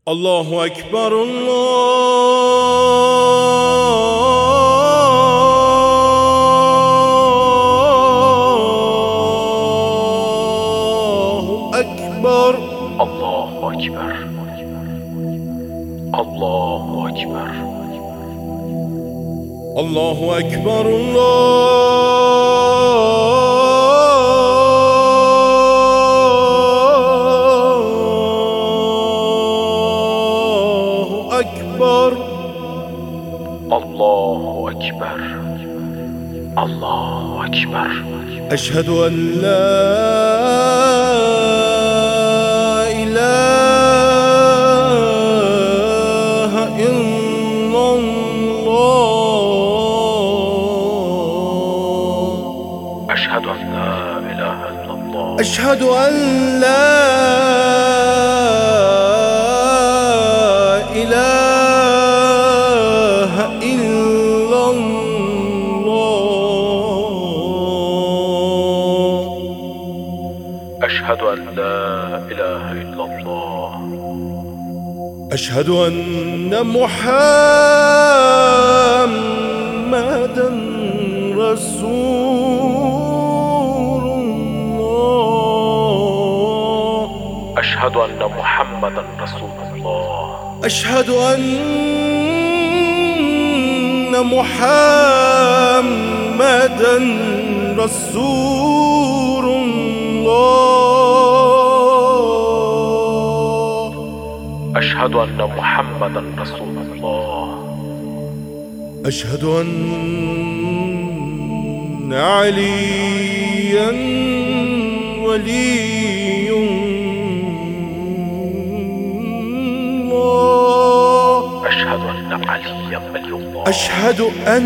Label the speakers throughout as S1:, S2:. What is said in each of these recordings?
S1: الله أكبر الله أكبر
S2: الله أكبر الله أكبر
S1: الله أكبر
S2: الله أكبر الله أكبر.
S1: أشهد أن لا إله إلا الله.
S2: أشهد أن لا إله إلا الله.
S1: أشهد أن لا إله إلا الله.
S2: أشهد أن لا إله إلا الله.
S1: أشهد أن محمدًا رسول الله.
S2: أشهد أن محمدًا رسول الله.
S1: أشهد أن محمدًا رسول الله.
S2: أشهد أن محمدًا رسول الله.
S1: أشهد أن عليًّا ولي الله.
S2: أشهد أن عليًّا ولي الله.
S1: أشهد أن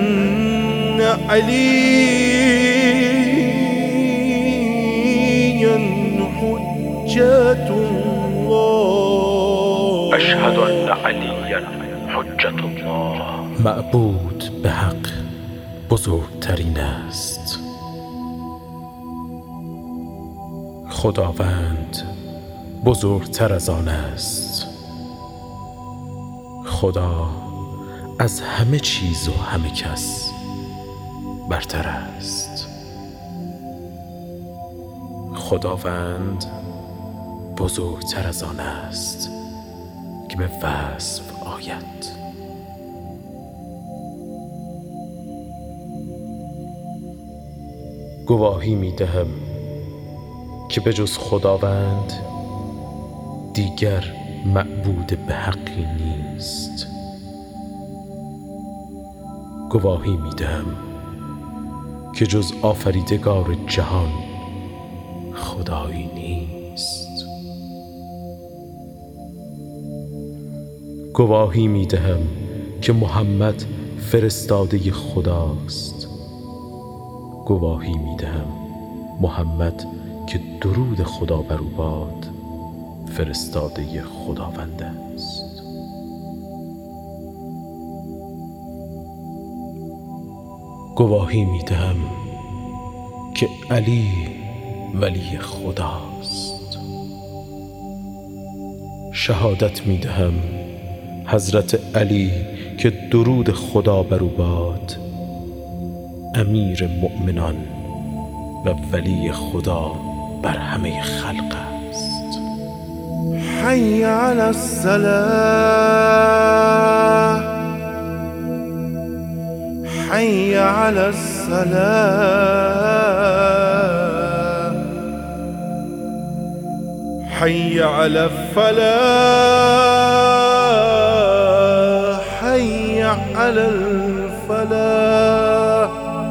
S1: عليًّا حجة الله.
S2: أشهد أن عليًّا حجة الله.
S3: معبود به حق بزرگترین است. خداوند بزرگتر از آن است. خدا از همه چیز و همه کس برتر است. خداوند بزرگتر از آن است که به وصف آید. گواهی می دهم که به جز خداوند دیگر معبود به حقی نیست. گواهی می دهم که جز آفریدگار جهان خدایی نیست. گواهی می دهم که محمد فرستاده خداست. گواهی می دهم محمد که درود خدا بر او باد فرستاده خداوند است. گواهی می دهم که علی ولی خداست. شهادت می دهم حضرت علی که درود خدا بر او باد امیر مؤمنان و ولی خدا بر همه خلق است.
S1: حی علی الصلاة، حی علی الصلاة، حی علی الفلاح، حی علی الفلاح،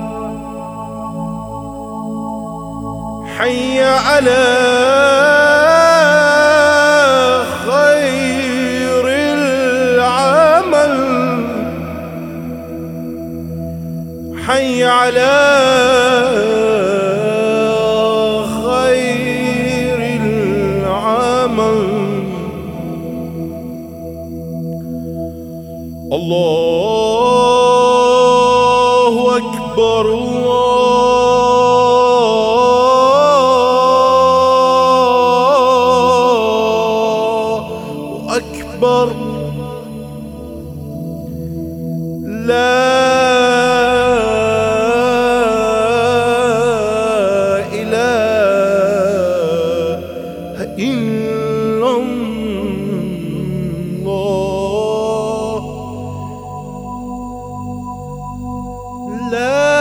S1: حي على خير العمل، حي على خير العمل. الله أكبر الله أكبر. أكبر لا إله إلا الله لا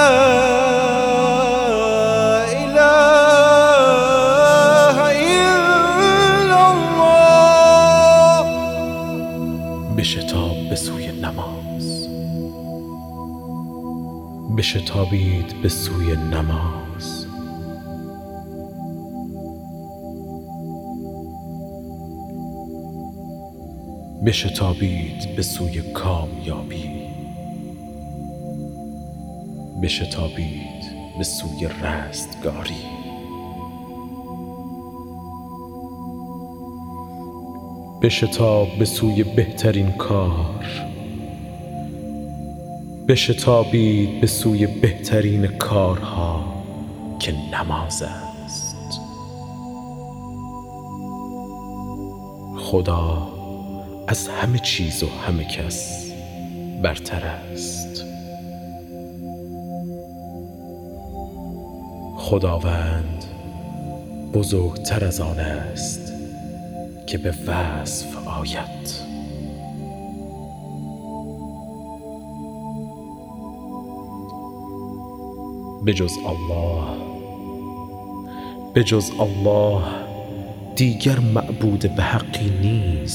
S1: إله إلا الله.
S3: بشتاب به سوی نماز، بشتابید به سوی نماز. بشتابید به سوی کامیابی، بشتابید به سوی رستگاری. بشتاب به سوی بهترین کار، بشتابید به سوی بهترین کارها که نماز است. خدا از همه چیز و همه کس برتر است. خداوند بزرگتر از آن است که به وصف آید. بجز الله دیگر معبود به حقی نیست.